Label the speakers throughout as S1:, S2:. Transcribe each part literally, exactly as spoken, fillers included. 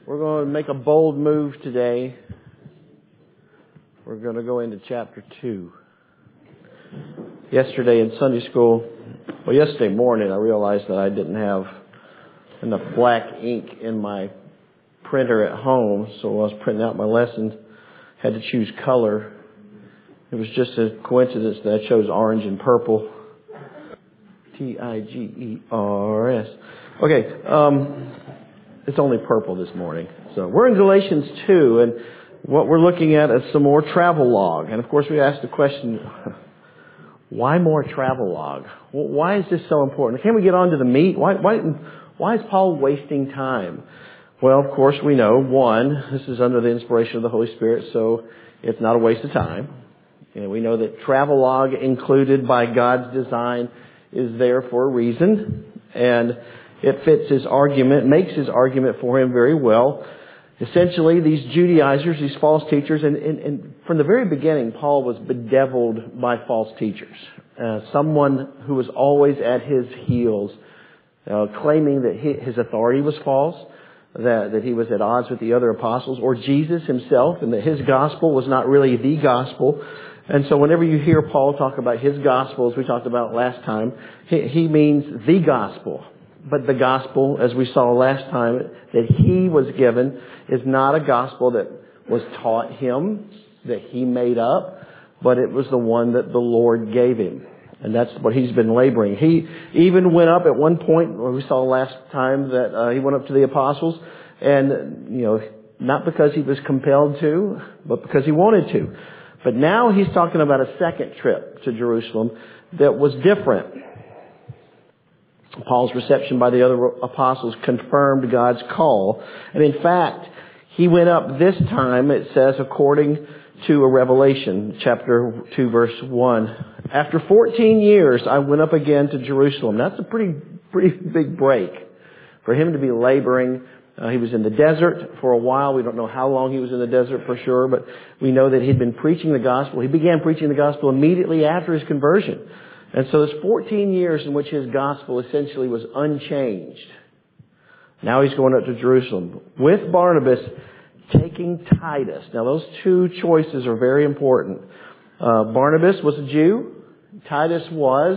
S1: We're going to make a bold move today. We're going to go into chapter two. Yesterday in Sunday school, well, yesterday morning, I realized that I didn't have enough black ink in my printer at home, so I was printing out my lessons, had to choose color. It was just a coincidence that I chose orange and purple. T I G E R S. Okay, um, it's only purple this morning. So we're in Galatians two, and what we're looking at is some more travel log. And of course, we asked the question, why more travel log? Why is this so important? Can we get on to the meat? Why, why, why is Paul wasting time? Well, of course, we know, one, this is under the inspiration of the Holy Spirit, so it's not a waste of time. And we know that travel log included by God's design is there for a reason, and it fits his argument, makes his argument for him very well. Essentially, these Judaizers, these false teachers, and, and, and from the very beginning, Paul was bedeviled by false teachers. Uh, someone who was always at his heels, uh, claiming that he, his authority was false, that, that he was at odds with the other apostles, or Jesus himself, and that his gospel was not really the gospel. And so whenever you hear Paul talk about his gospel, as we talked about last time, he, he means the gospel. But the gospel, as we saw last time, that he was given is not a gospel that was taught him, that he made up, but it was the one that the Lord gave him. And that's what he's been laboring. He even went up at one point, we saw last time that uh, he went up to the apostles, and, you know, not because he was compelled to, but because he wanted to. But now he's talking about a second trip to Jerusalem that was different. Paul's reception by the other apostles confirmed God's call. And in fact, he went up this time, it says, according to a revelation, chapter two, verse one. After fourteen years, I went up again to Jerusalem. That's a pretty, pretty big break for him to be laboring. Uh, he was in the desert for a while. We don't know how long he was in the desert for sure, but we know that he'd been preaching the gospel. He began preaching the gospel immediately after his conversion. And so there's fourteen years in which his gospel essentially was unchanged. Now he's going up to Jerusalem with Barnabas, taking Titus. Now those two choices are very important. Uh, Barnabas was a Jew. Titus was,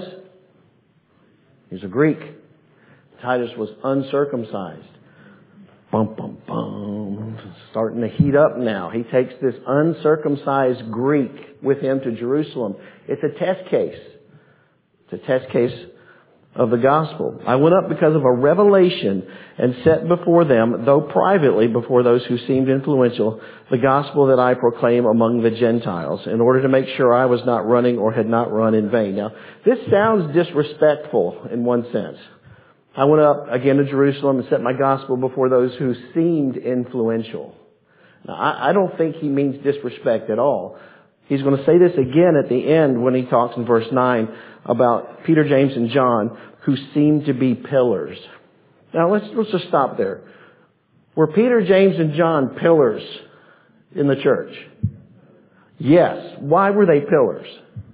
S1: he's a Greek. Titus was uncircumcised. Bum, bum, bum. Starting to heat up now. He takes this uncircumcised Greek with him to Jerusalem. It's a test case. It's a test case of the gospel. I went up because of a revelation and set before them, though privately before those who seemed influential, the gospel that I proclaim among the Gentiles, in order to make sure I was not running or had not run in vain. Now, this sounds disrespectful in one sense. I went up again to Jerusalem and set my gospel before those who seemed influential. Now, I, I don't think he means disrespect at all. He's going to say this again at the end when he talks in verse nine about Peter, James, and John, who seemed to be pillars. Now, let's, let's just stop there. Were Peter, James, and John pillars in the church? Yes. Why were they pillars?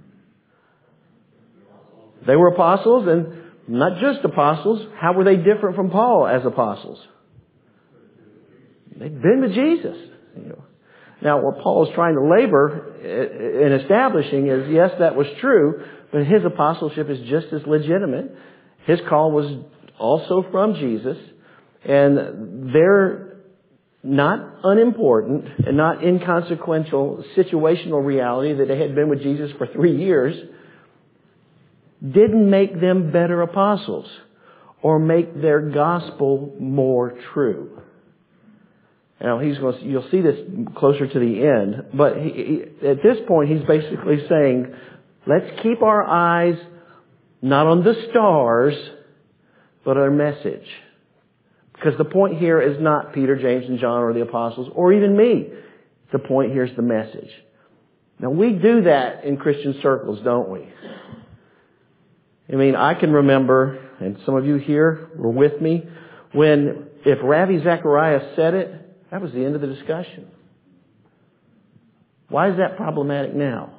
S1: They were apostles, and not just apostles. How were they different from Paul as apostles? They'd been with Jesus. You know. Now, what Paul is trying to labor in establishing is, yes, that was true, but his apostleship is just as legitimate. His call was also from Jesus, and they're not unimportant and not inconsequential situational reality that they had been with Jesus for three years didn't make them better apostles or make their gospel more true. Now, he's going to, you'll see this closer to the end, but he, he, at this point, he's basically saying, let's keep our eyes not on the stars, but our message. Because the point here is not Peter, James, and John, or the apostles, or even me. The point here is the message. Now, we do that in Christian circles, don't we? I mean, I can remember, and some of you here were with me, when if Ravi Zacharias said it, that was the end of the discussion. Why is that problematic now?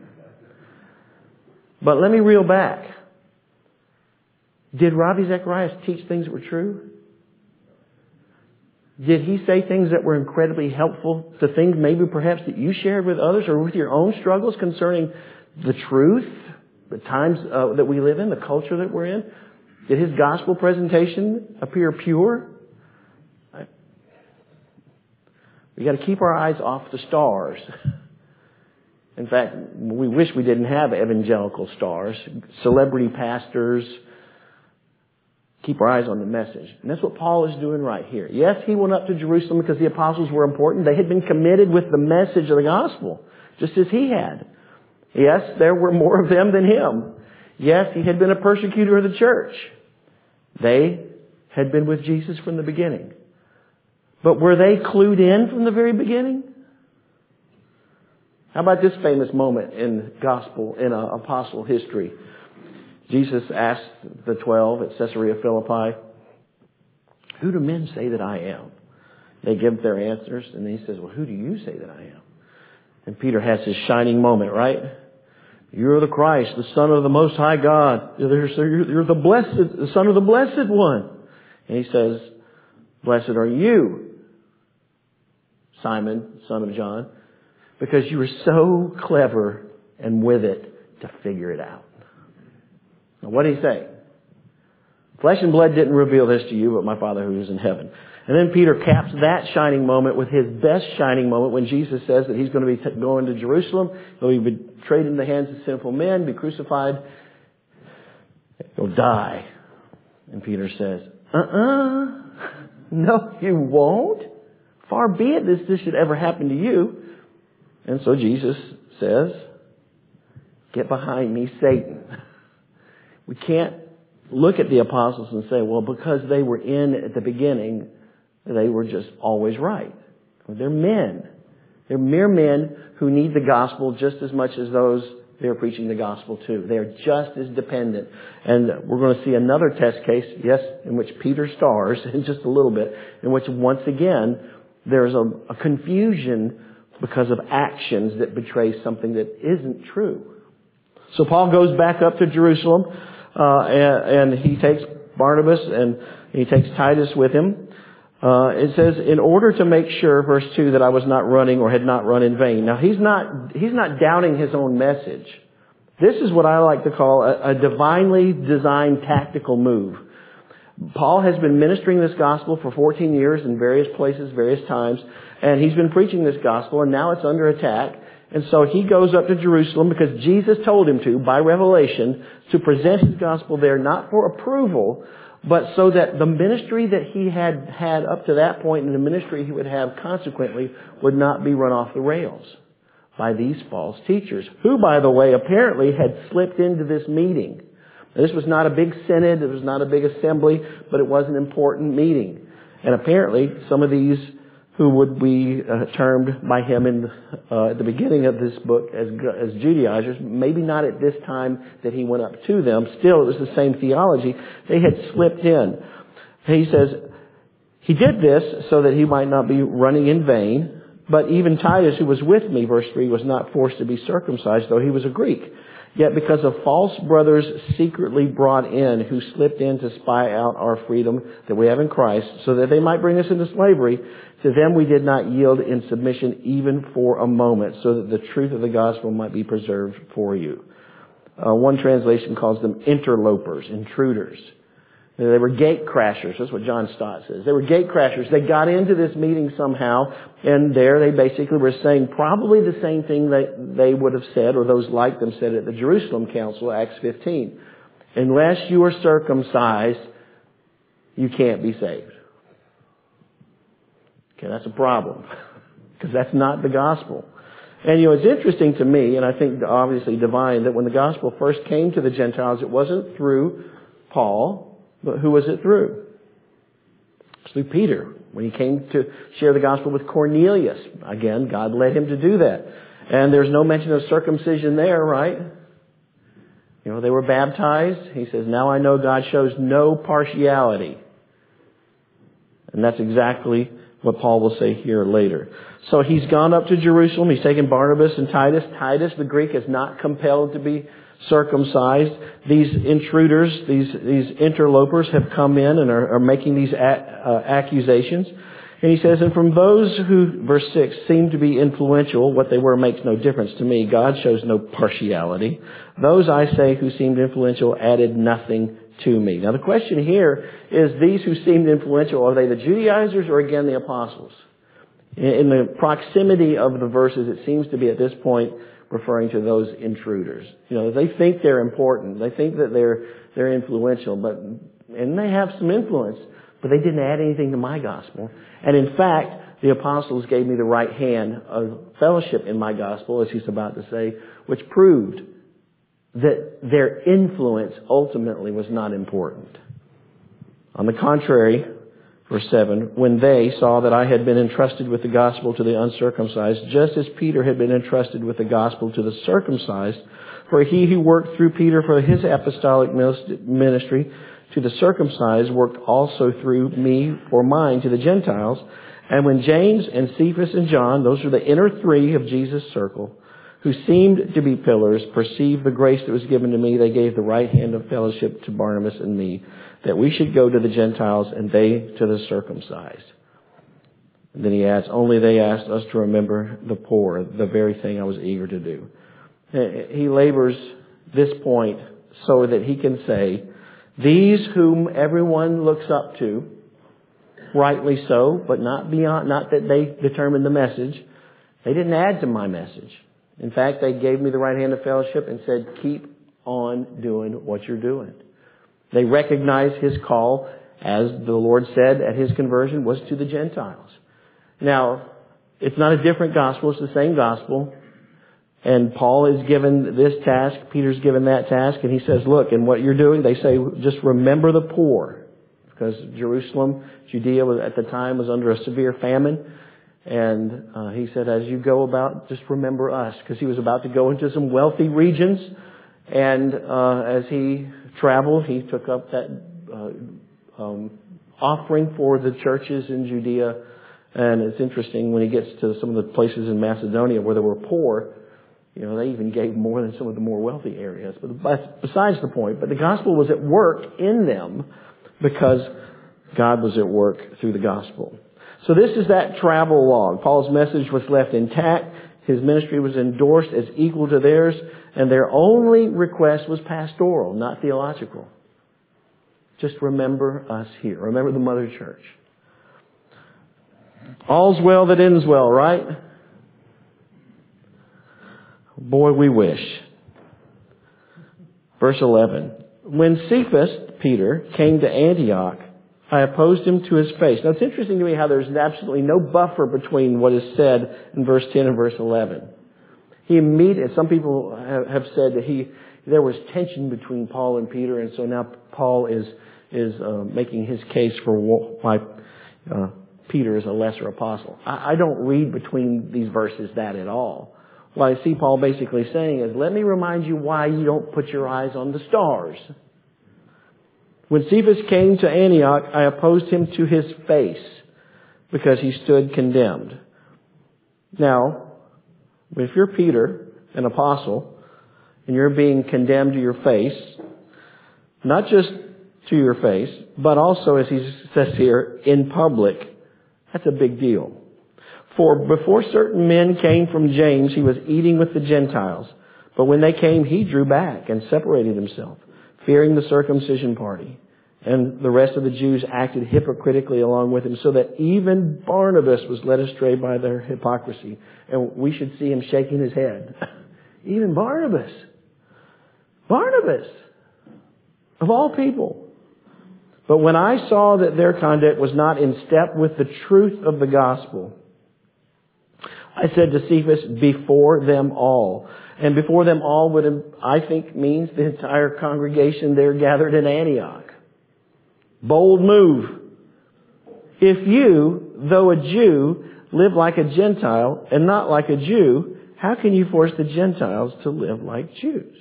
S1: But let me reel back. Did Ravi Zacharias teach things that were true? Did he say things that were incredibly helpful to things maybe perhaps that you shared with others or with your own struggles concerning the truth, the times uh, that we live in, the culture that we're in? Did his gospel presentation appear pure? We got to keep our eyes off the stars. In fact, we wish we didn't have evangelical stars, celebrity pastors. Keep our eyes on the message. And that's what Paul is doing right here. Yes, he went up to Jerusalem because the apostles were important. They had been committed with the message of the gospel, just as he had. Yes, there were more of them than him. Yes, he had been a persecutor of the church. They had been with Jesus from the beginning. But were they clued in from the very beginning? How about this famous moment in gospel, in uh, apostle history? Jesus asked the twelve at Caesarea Philippi, "Who do men say that I am?" They give their answers, and then he says, "Well, who do you say that I am?" And Peter has his shining moment, right? "You're the Christ, the Son of the Most High God. You're, you're the blessed, the Son of the Blessed One." And he says, "Blessed are you, Simon, son of John, because you were so clever and with it to figure it out." Now, what did he say? "Flesh and blood didn't reveal this to you, but my Father who is in heaven." And then Peter caps that shining moment with his best shining moment when Jesus says that he's going to be t- going to Jerusalem. He'll be betrayed in the hands of sinful men, be crucified. He'll die. And Peter says, uh-uh, no, you won't. Far be it this, this should ever happen to you. And so Jesus says, "Get behind me, Satan." We can't look at the apostles and say, well, because they were in at the beginning, they were just always right. They're men. They're mere men who need the gospel just as much as those they're preaching the gospel to. They are just as dependent. And we're going to see another test case, yes, in which Peter stars in just a little bit, in which once again there's a, a confusion because of actions that betray something that isn't true. So Paul goes back up to Jerusalem, uh, and, and he takes Barnabas and he takes Titus with him. Uh, it says, in order to make sure, verse two, that I was not running or had not run in vain. Now he's not, he's not doubting his own message. This is what I like to call a, a divinely designed tactical move. Paul has been ministering this gospel for fourteen years in various places, various times, and he's been preaching this gospel, and now it's under attack. And so he goes up to Jerusalem because Jesus told him to, by revelation, to present his gospel there, not for approval, but so that the ministry that he had had up to that point and the ministry he would have consequently would not be run off the rails by these false teachers, who, by the way, apparently had slipped into this meeting. This was not a big synod, it was not a big assembly, but it was an important meeting. And apparently some of these who would be uh, termed by him in uh, at the beginning of this book as as Judaizers, maybe not at this time that he went up to them. Still, it was the same theology. They had slipped in. He says, he did this so that he might not be running in vain. But even Titus, who was with me, verse three, was not forced to be circumcised, though he was a Greek. Yet because of false brothers secretly brought in, who slipped in to spy out our freedom that we have in Christ, so that they might bring us into slavery, to them we did not yield in submission even for a moment, so that the truth of the gospel might be preserved for you. Uh, one translation calls them interlopers, intruders. They were gate crashers. That's what John Stott says. They were gate crashers. They got into this meeting somehow, and there they basically were saying probably the same thing that they would have said, or those like them said at the Jerusalem Council, Acts fifteen. Unless you are circumcised, you can't be saved. Okay, that's a problem, because that's not the gospel. And you know, it's interesting to me, and I think obviously divine, that when the gospel first came to the Gentiles, it wasn't through Paul. But who was it through? It's through Peter. When he came to share the gospel with Cornelius. Again, God led him to do that. And there's no mention of circumcision there, right? You know, they were baptized. He says, now I know God shows no partiality. And that's exactly what Paul will say here later. So he's gone up to Jerusalem. He's taken Barnabas and Titus. Titus, the Greek, is not compelled to be circumcised. These intruders, these these interlopers have come in and are, are making these a, uh, accusations. And he says, and from those who, verse six, seem to be influential, what they were makes no difference to me. God shows no partiality. Those, I say, who seemed influential added nothing to me. Now the question here is, these who seemed influential, are they the Judaizers or again the apostles? In the proximity of the verses, it seems to be at this point referring to those intruders. You know, they think they're important. They think that they're, they're influential, but, and they have some influence, but they didn't add anything to my gospel. And in fact, the apostles gave me the right hand of fellowship in my gospel, as he's about to say, which proved that their influence ultimately was not important. On the contrary, verse seven, when they saw that I had been entrusted with the gospel to the uncircumcised, just as Peter had been entrusted with the gospel to the circumcised, for he who worked through Peter for his apostolic ministry to the circumcised worked also through me for mine to the Gentiles. And when James and Cephas and John, those are the inner three of Jesus' circle, who seemed to be pillars, perceived the grace that was given to me, they gave the right hand of fellowship to Barnabas and me, that we should go to the Gentiles and they to the circumcised. And then he adds, only they asked us to remember the poor, the very thing I was eager to do. He labors this point so that he can say, these whom everyone looks up to, rightly so, but not beyond, not that they determined the message. They didn't add to my message. In fact, they gave me the right hand of fellowship and said, keep on doing what you're doing. They recognized his call, as the Lord said at his conversion, was to the Gentiles. Now, it's not a different gospel, it's the same gospel. And Paul is given this task, Peter's given that task, and he says, look, in what you're doing, they say, just remember the poor. Because Jerusalem, Judea was, at the time was under a severe famine. And uh, he said, as you go about, just remember us. Because he was about to go into some wealthy regions. And uh, as he traveled, he took up that uh, um, offering for the churches in Judea. And it's interesting when he gets to some of the places in Macedonia where there were poor, you know, they even gave more than some of the more wealthy areas. But besides the point, but the gospel was at work in them because God was at work through the gospel. So this is that travel log. Paul's message was left intact. His ministry was endorsed as equal to theirs. And their only request was pastoral, not theological. Just remember us here. Remember the mother church. All's well that ends well, right? Boy, we wish. Verse eleven. When Cephas, Peter, came to Antioch, I opposed him to his face. Now it's interesting to me how there's absolutely no buffer between what is said in verse ten and verse eleven. He immediately, some people have said that he, there was tension between Paul and Peter, and so now Paul is, is uh, making his case for why uh, Peter is a lesser apostle. I, I don't read between these verses that at all. What I see Paul basically saying is, let me remind you why you don't put your eyes on the stars. When Cephas came to Antioch, I opposed him to his face because he stood condemned. Now, if you're Peter, an apostle, and you're being condemned to your face, not just to your face, but also, as he says here, in public, that's a big deal. For before certain men came from James, he was eating with the Gentiles. But when they came, he drew back and separated himself, fearing the circumcision party. And the rest of the Jews acted hypocritically along with him, so that even Barnabas was led astray by their hypocrisy. And we should see him shaking his head. Even Barnabas. Barnabas. Of all people. But when I saw that their conduct was not in step with the truth of the gospel, I said to Cephas, before them all. And before them all would, I think, means the entire congregation there gathered in Antioch. Bold move. If you, though a Jew, live like a Gentile and not like a Jew, how can you force the Gentiles to live like Jews?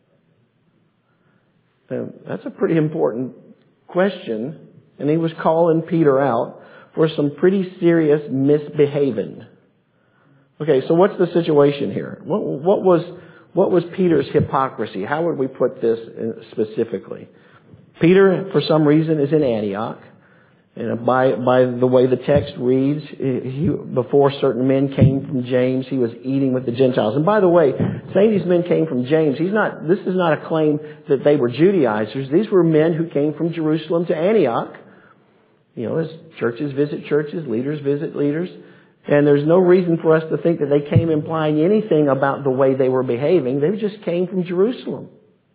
S1: Now, that's a pretty important question. And he was calling Peter out for some pretty serious misbehaving. Okay, so what's the situation here? What, what was what was Peter's hypocrisy? How would we put this in specifically? Peter, for some reason, is in Antioch. And by by the way the text reads, he, before certain men came from James, he was eating with the Gentiles. And by the way, saying these men came from James, he's not. This is not a claim that they were Judaizers. These were men who came from Jerusalem to Antioch. You know, as churches visit churches, leaders visit leaders. And there's no reason for us to think that they came implying anything about the way they were behaving. They just came from Jerusalem.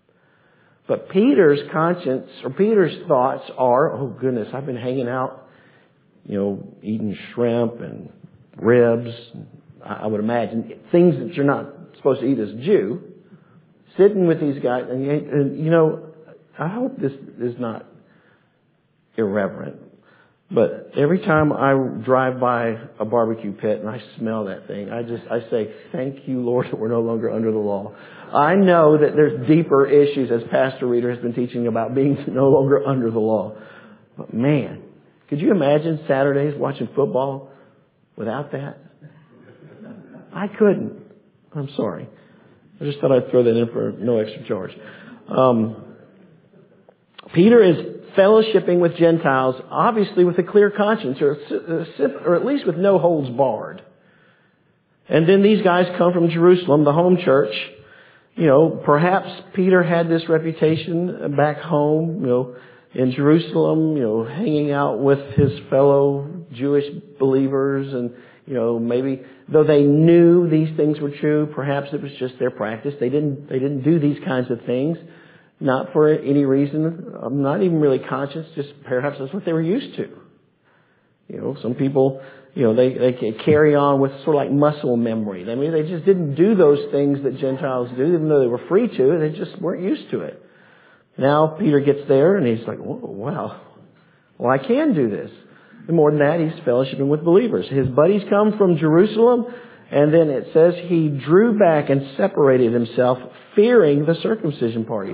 S1: But Peter's conscience, or Peter's thoughts are, oh goodness, I've been hanging out, you know, eating shrimp and ribs, I would imagine, things that you're not supposed to eat as a Jew, sitting with these guys, and, and you know, I hope this is not irreverent, but every time I drive by a barbecue pit and I smell that thing, I just, I say, thank you, Lord, that we're no longer under the law. I know that there's deeper issues, as Pastor Reeder has been teaching about being no longer under the law. But man, could you imagine Saturdays watching football without that? I couldn't. I'm sorry. I just thought I'd throw that in for no extra charge. Um, Peter is fellowshipping with Gentiles, obviously with a clear conscience, or, or at least with no holds barred. And then these guys come from Jerusalem, the home church. You know, perhaps Peter had this reputation back home, you know, in Jerusalem, you know, hanging out with his fellow Jewish believers, and, you know, maybe though they knew these things were true, perhaps it was just their practice. They didn't, they didn't do these kinds of things, not for any reason. I'm not even really conscious, just perhaps that's what they were used to. You know, some people, you know, they, they carry on with sort of like muscle memory. I mean, they just didn't do those things that Gentiles do, even though they were free to. They just weren't used to it. Now Peter gets there and he's like, whoa, wow, well, I can do this. And more than that, he's fellowshipping with believers. His buddies come from Jerusalem, and then it says he drew back and separated himself, fearing the circumcision party.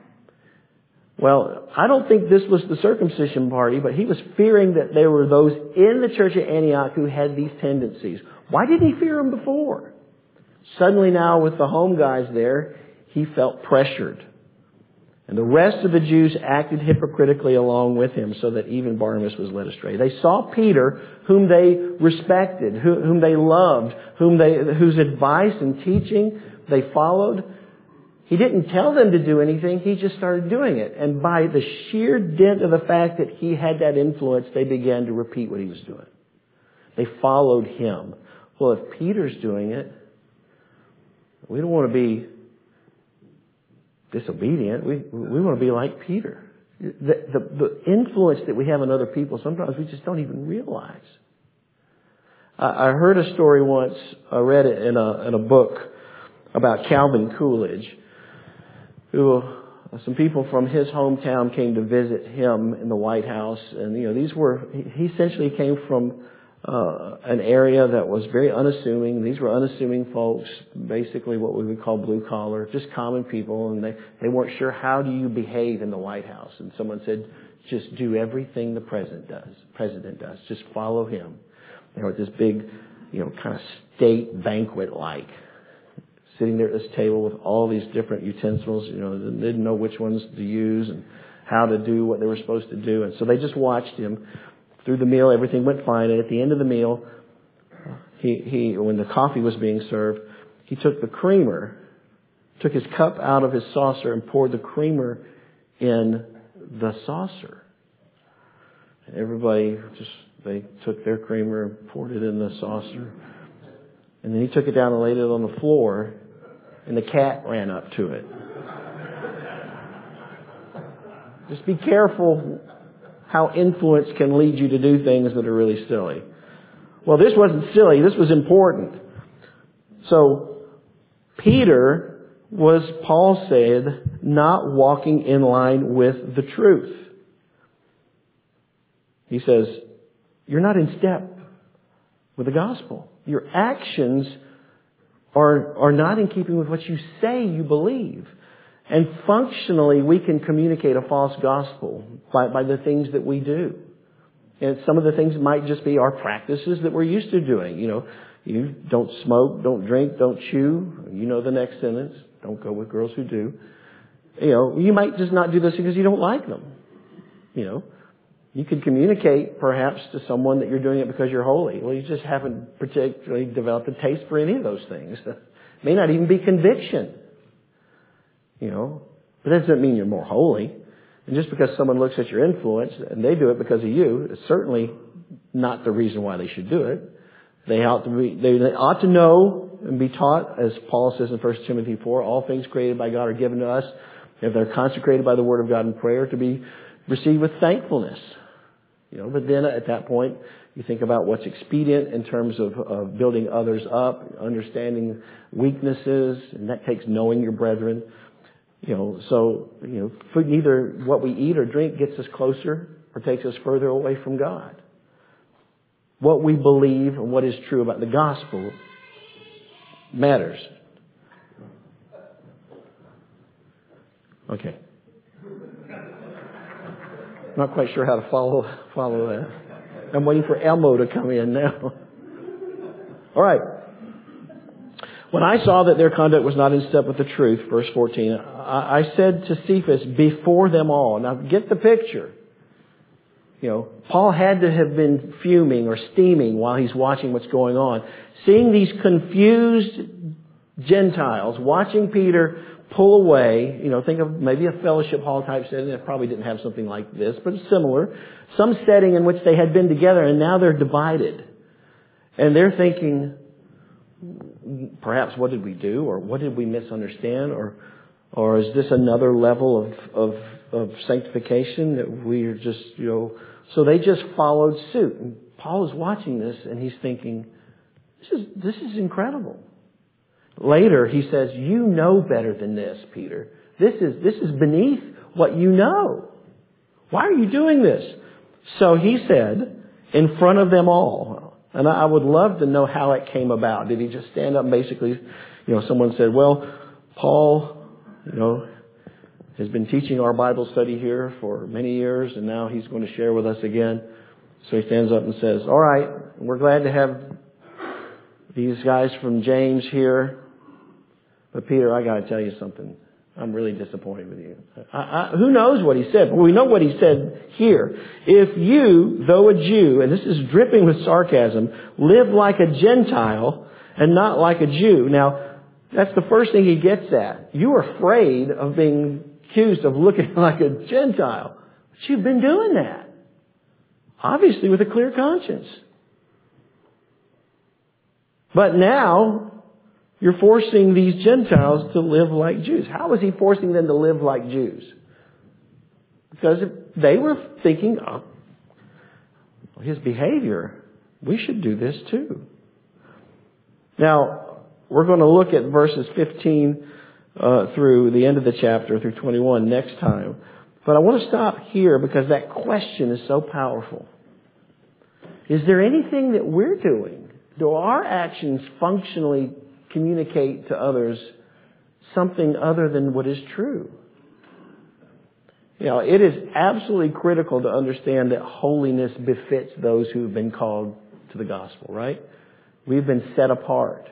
S1: Well, I don't think this was the circumcision party, but he was fearing that there were those in the church at Antioch who had these tendencies. Why didn't he fear them before? Suddenly now, with the home guys there, he felt pressured. And the rest of the Jews acted hypocritically along with him, so that even Barnabas was led astray. They saw Peter, whom they respected, whom they loved, whom they, whose advice and teaching they followed. He didn't tell them to do anything. He just started doing it. And by the sheer dint of the fact that he had that influence, they began to repeat what he was doing. They followed him. Well, if Peter's doing it, we don't want to be disobedient. We we want to be like Peter. The, the, the influence that we have on other people, sometimes we just don't even realize. I, I heard a story once. I read it in a in a book about Calvin Coolidge, who some people from his hometown came to visit him in the White House. And, you know, these were, he essentially came from uh, an area that was very unassuming. These were unassuming folks, basically what we would call blue collar, just common people. And they, they weren't sure, how do you behave in the White House? And someone said, just do everything the president does. President does. Just follow him. They were at this big, you know, kind of state banquet like, sitting there at this table with all these different utensils. You know, they didn't know which ones to use and how to do what they were supposed to do. And so they just watched him through the meal. Everything went fine. And at the end of the meal, he, he, when the coffee was being served, he took the creamer, took his cup out of his saucer and poured the creamer in the saucer. And everybody just, they took their creamer and poured it in the saucer. And then he took it down and laid it on the floor, and the cat ran up to it. Just be careful how influence can lead you to do things that are really silly. Well, this wasn't silly. This was important. So, Peter was, Paul said, not walking in line with the truth. He says, you're not in step with the gospel. Your actions are, are not in keeping with what you say you believe. And functionally, we can communicate a false gospel by, by the things that we do. And some of the things might just be our practices that we're used to doing. You know, you don't smoke, don't drink, don't chew. You know the next sentence. Don't go with girls who do. You know, you might just not do those because you don't like them. You know, You could communicate perhaps to someone that you're doing it because you're holy. Well, you just haven't particularly developed a taste for any of those things. It may not even be conviction. You know, but that doesn't mean you're more holy. And just because someone looks at your influence and they do it because of you, it's certainly not the reason why they should do it. They ought to be, they ought to know and be taught, as Paul says in First Timothy four, all things created by God are given to us, if they're consecrated by the Word of God in prayer, to be received with thankfulness. You know, but then at that point, you think about what's expedient in terms of, of building others up, understanding weaknesses, and that takes knowing your brethren. You know, so, you know, food, neither what we eat or drink gets us closer or takes us further away from God. What we believe and what is true about the gospel matters. Okay. Not quite sure how to follow follow that. I'm waiting for Elmo to come in now. All right. When I saw that their conduct was not in step with the truth, verse fourteen, I, I said to Cephas before them all. Now get the picture. You know, Paul had to have been fuming or steaming while he's watching what's going on. Seeing these confused Gentiles watching Peter pull away, you know, think of maybe a fellowship hall type setting. It probably didn't have something like this, but similar. Some setting in which they had been together and now they're divided. And they're thinking, perhaps what did we do? Or what did we misunderstand? Or or is this another level of, of, of sanctification that we are just, you know... So they just followed suit. And Paul is watching this and he's thinking, this is this is incredible. Later he says, you know better than this, Peter. This is this is beneath what you know. Why are you doing this? So he said, in front of them all, and I would love to know how it came about. Did he just stand up and basically, you know, someone said, well, Paul, you know, has been teaching our Bible study here for many years, and now he's going to share with us again. So he stands up and says, all right, we're glad to have these guys from James here. But Peter, I got to tell you something. I'm really disappointed with you. I, I, who knows what he said? But we know what he said here. If you, though a Jew, and this is dripping with sarcasm, live like a Gentile and not like a Jew. Now, that's the first thing he gets at. You're afraid of being accused of looking like a Gentile. But you've been doing that. Obviously with a clear conscience. But now, you're forcing these Gentiles to live like Jews. How is he forcing them to live like Jews? Because they were thinking, oh, his behavior, we should do this too. Now, we're going to look at verses fifteen uh, through the end of the chapter, through twenty-one next time. But I want to stop here because that question is so powerful. Is there anything that we're doing? Do our actions functionally communicate to others something other than what is true? You know, it is absolutely critical to understand that holiness befits those who have been called to the gospel, right? We've been set apart.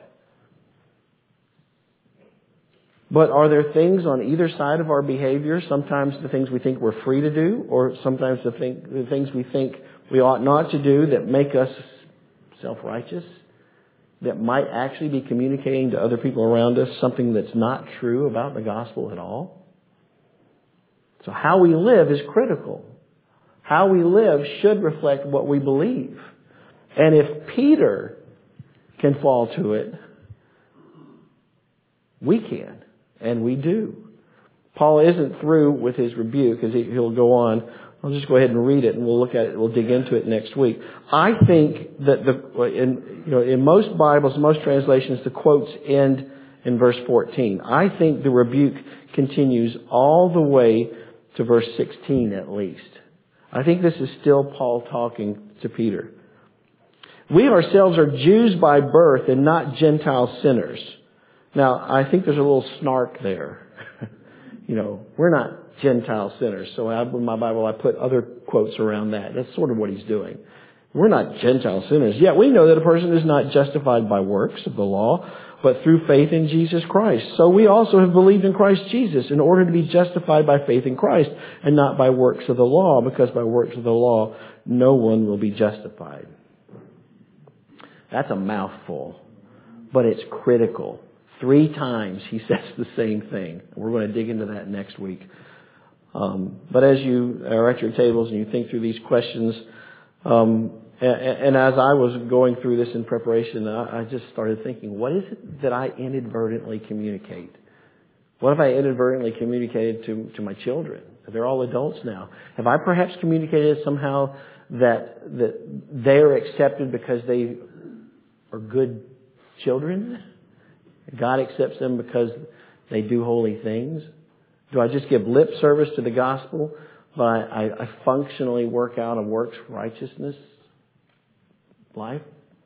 S1: But are there things on either side of our behavior, sometimes the things we think we're free to do, or sometimes the, think, the things we think we ought not to do that make us self-righteous, that might actually be communicating to other people around us something that's not true about the gospel at all? So how we live is critical. How we live should reflect what we believe. And if Peter can fall to it, we can. And we do. Paul isn't through with his rebuke, as he'll go on. I'll just go ahead and read it, and we'll look at it. We'll dig into it next week. I think that the in you know in most Bibles, most translations, the quotes end in verse fourteen. I think the rebuke continues all the way to verse sixteen, at least. I think this is still Paul talking to Peter. We ourselves are Jews by birth and not Gentile sinners. Now, I think there's a little snark there. You know, we're not Gentile sinners. So I, in my Bible, I put other quotes around that. That's sort of what he's doing. We're not Gentile sinners. Yet we know that a person is not justified by works of the law but through faith in Jesus Christ. So we also have believed in Christ Jesus in order to be justified by faith in Christ and not by works of the law, because by works of the law no one will be justified. That's a mouthful, but it's critical. Three times he says the same thing. We're going to dig into that next week. Um, but as you are at your tables and you think through these questions, um, and, and as I was going through this in preparation, I, I just started thinking, what is it that I inadvertently communicate? What have I inadvertently communicated to, to my children? They're all adults now. Have I perhaps communicated somehow that that they're accepted because they are good children? God accepts them because they do holy things? Do I just give lip service to the gospel, but I, I functionally work out a works righteousness life?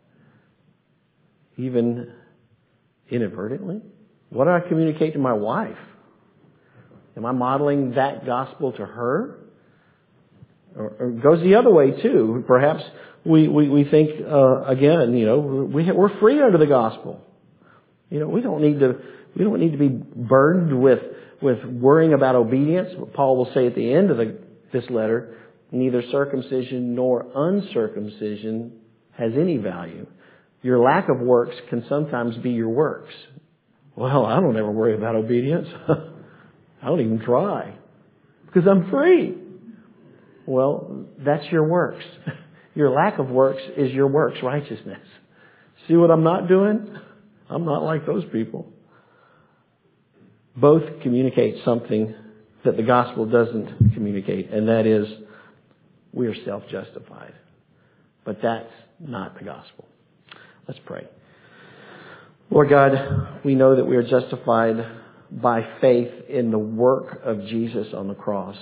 S1: Even inadvertently? What do I communicate to my wife? Am I modeling that gospel to her? Or, or it goes the other way too. Perhaps we, we, we think, uh, again, you know, we, we're free under the gospel. You know, we don't need to, we don't need to be burdened with, with worrying about obedience. Paul will say at the end of the, this letter, neither circumcision nor uncircumcision has any value. Your lack of works can sometimes be your works. Well, I don't ever worry about obedience. I don't even try because I'm free. Well, that's your works. Your lack of works is your works righteousness. See what I'm not doing? I'm not like those people. Both communicate something that the gospel doesn't communicate, and that is we are self-justified. But that's not the gospel. Let's pray. Lord God, we know that we are justified by faith in the work of Jesus on the cross.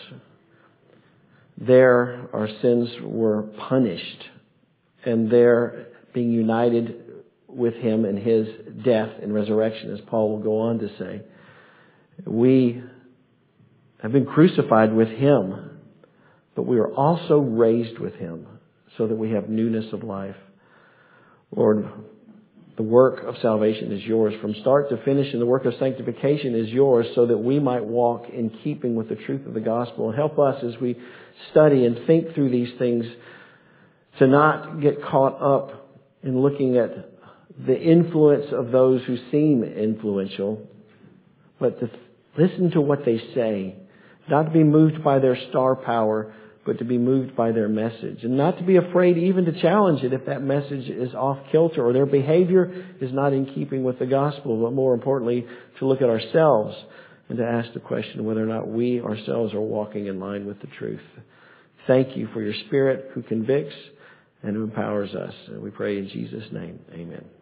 S1: There our sins were punished, and there being united with Him in His death and resurrection, as Paul will go on to say, we have been crucified with Him, but we are also raised with Him so that we have newness of life. Lord, the work of salvation is yours from start to finish, and the work of sanctification is yours so that we might walk in keeping with the truth of the gospel. And help us as we study and think through these things to not get caught up in looking at the influence of those who seem influential, but to listen to what they say, not to be moved by their star power, but to be moved by their message, and not to be afraid even to challenge it if that message is off kilter or their behavior is not in keeping with the gospel, but more importantly, to look at ourselves and to ask the question whether or not we ourselves are walking in line with the truth. Thank you for your Spirit who convicts and who empowers us. And we pray in Jesus' name, amen.